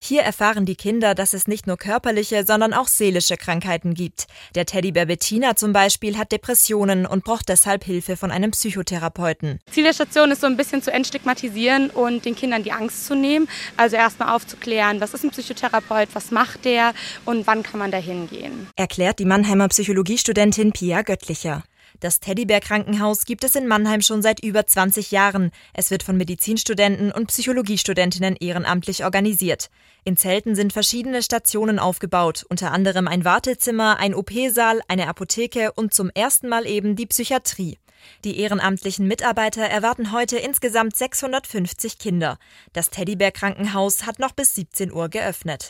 Hier erfahren die Kinder, dass es nicht nur körperliche, sondern auch seelische Krankheiten gibt. Der Teddybär Bettina zum Beispiel hat Depressionen und braucht deshalb Hilfe von einem Psychotherapeuten. Ziel der Station ist so ein bisschen zu entstigmatisieren und den Kindern die Angst zu nehmen. Also erstmal aufzuklären, was ist ein Psychotherapeut, was macht der und wann kann man da hingehen. Erklärt die Mannheimer Psychologiestudentin Pia Göttlicher. Das Teddybär-Krankenhaus gibt es in Mannheim schon seit über 20 Jahren. Es wird von Medizinstudenten und Psychologiestudentinnen ehrenamtlich organisiert. In Zelten sind verschiedene Stationen aufgebaut, unter anderem ein Wartezimmer, ein OP-Saal, eine Apotheke und zum ersten Mal eben die Psychiatrie. Die ehrenamtlichen Mitarbeiter erwarten heute insgesamt 650 Kinder. Das Teddybär-Krankenhaus hat noch bis 17 Uhr geöffnet.